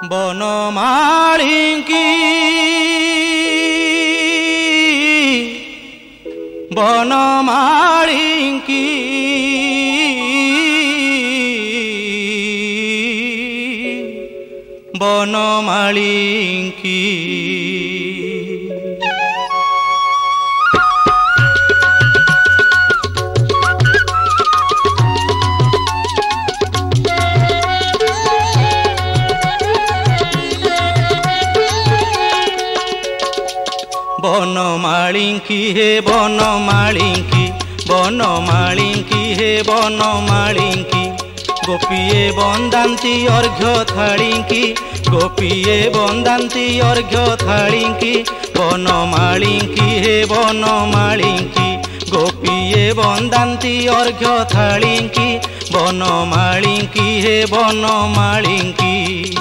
বনমালিঙ্কি বনমালিঙ্কি বনমালিঙ্কি বনমালিঙ্কি হে বনমালিঙ্কি বনমালিঙ্কি হে বনমালিঙ্কি গোপিয়ে বন্দান্তি অর্ঘ্য থালিঙ্কি গোপিয়ে বন্দান্তি অর্ঘ্য থালিঙ্কি বনমালিঙ্কি হে বনমালিঙ্কি গোপিয়ে বন্দান্তি অর্ঘ্য থালিঙ্কি বনমালিঙ্কি হে বনমালিঙ্কি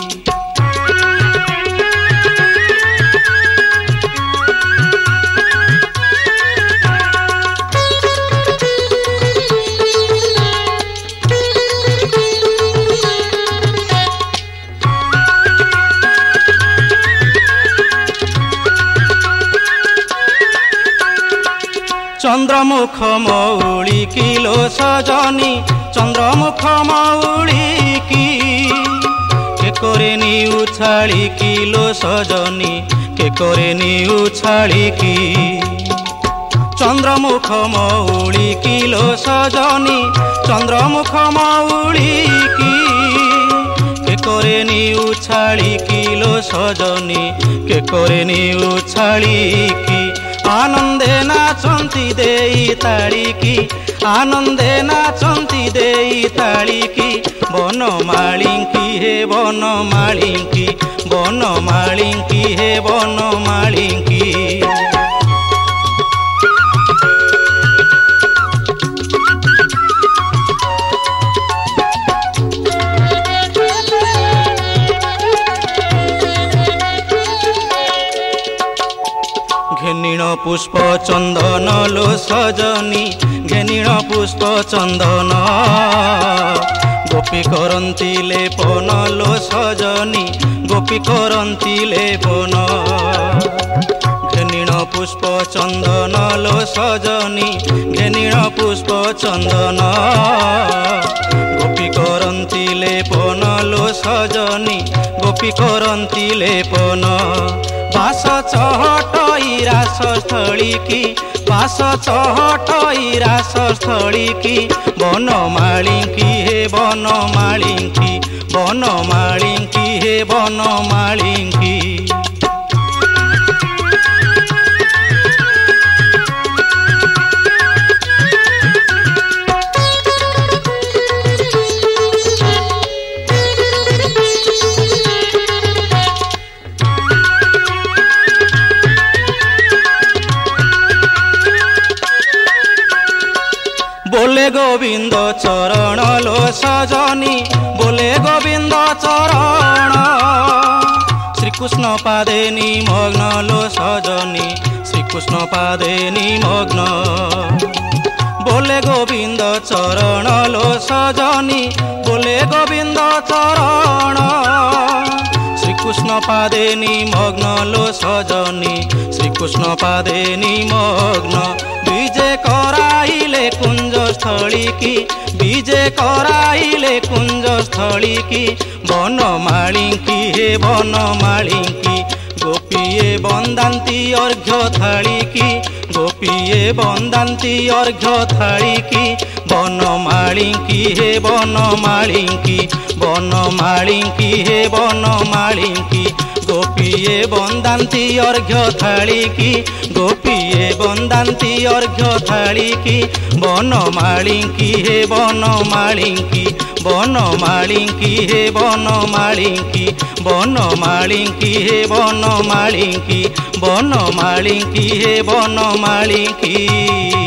চন্দ্রমুখ মৌলি kilo Sajani চন্দ্রমুখ মৌলি কি কে করে নি উছালি কিলো সজনী কে করে নি উছালি কি চন্দ্রমুখ মৌলি কিলো সজনী চন্দ্রমুখ মৌলি কি কে করে নি উছালি কিলো সজনী কে করে নি উছালি কি आनंदे नाचंती देई ताळिकी आनंदे नाचंती देई ताळिकी बनमालिंकी हे बनमालिंकी बनमालिंकी हे बनमालिंकी घेनिण पुष्प चंदन लो सजनी घेनिण पुष्प चंदन गोपी करंती लेपन लो सजनी गोपी करंती लेपन घेनिण पुष्प चंदन लो सजनी घेनिण पुष्प चंदन गोपी करंती लेपन लो सजनी गोपी करंती लेपन बास चहटई रासस्थली की बास चहटई रासस्थली की बनमालिंकी हे बनमालिंकी बनमालिंकी हे बनमालिंकी बोले गोविंद चरण लो सजनी बोले गोविंद चरण श्रीकृष्ण पादे निमग्न लो सजनी श्रीकृष्ण पादे निमग्न बोले गोविंद चरण लो सजनी बोले गोविंद चरण श्रीकृष्ण पादे निमग्न लो सजनी श्रीकृष्ण पादे निमग्न बीजे कराइले कुंज स्थली की बीजे कराइले कुंज स्थली की बनमालिंकी हे बनमालिंकी गोपिये बंदान्ती अर्घ्य थालिकी गोपिये बंदान्ती अर्घ्य थालिकी बनमालिंकी हे बनमालिंकी बनमालिंकी हे बनमालिंकी गोपिये बंदान्ती अर्घ्य थालिकी गोपिये बंदान्ती अर्घ्य थालिकी बनमालिंकी हे बनमालिंकी बनमालिंकी हे बनमालिंकी बनमालिंकी हे बनमालिंकी बनमालिंकी हे बनमालिंकी।